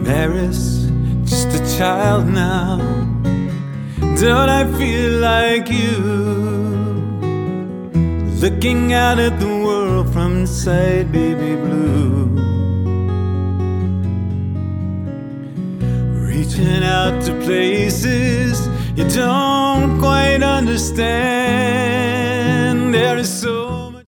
Paris, just a child now. Don't I feel like you? Looking out at the world from inside baby blue. Reaching out to places you don't quite understand. There is so